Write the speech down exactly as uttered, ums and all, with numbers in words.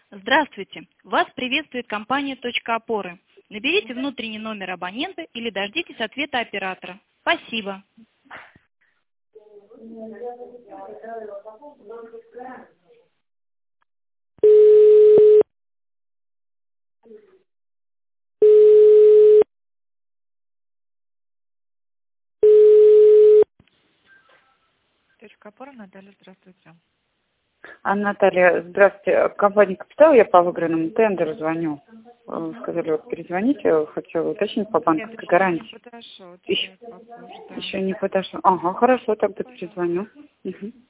Здравствуйте! Вас приветствует компания «Точка опоры». Наберите внутренний номер абонента или дождитесь ответа оператора. Спасибо. Точка опора, Наталья, здравствуйте. А, Наталья, здравствуйте. Компания «Капитал», я по выигранному тендеру звоню. Э, Сказали, вот перезвоните, хотела уточнить по банковской Нет, гарантии. еще не подошел. Еще, Попозже, да. еще не подошел. Ага, хорошо, тогда перезвоню. Угу.